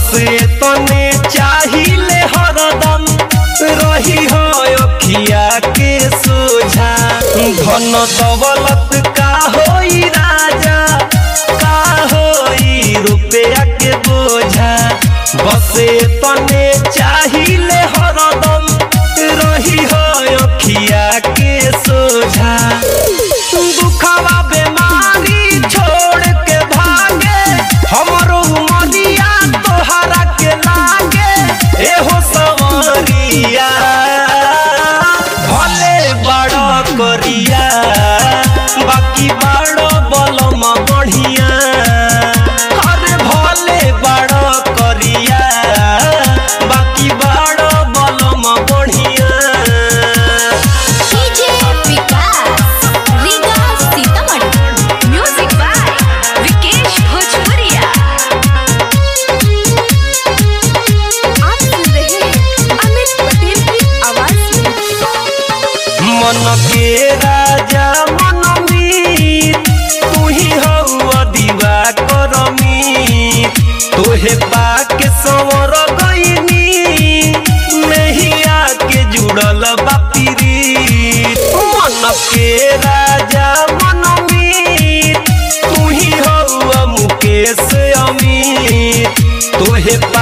बस तने चाहिए हरदम रही हो अखिया के सोझा धन दौलत का होई राजा का होई रुपया के बोझा बस तने चाहिए हरदम रही हो अखिया के सोझा दुखवा बेमारी छोड़ के भागे हमरो मदिया तोहरा के लागे एहो सवरिया भले बड़ करिया बाकी बड़ बलम बढ़िया अरे भले बड़ करिया बाकी बड़ बलम बढ़िया मन के राजा मनमीत तू ही हौ दीवा करमीत तोहे पाके संवर गईनी नहिया के जुड़ल बापीरीत मन के राजा मनमीत तू ही हौ मुकेश अमीत तोहे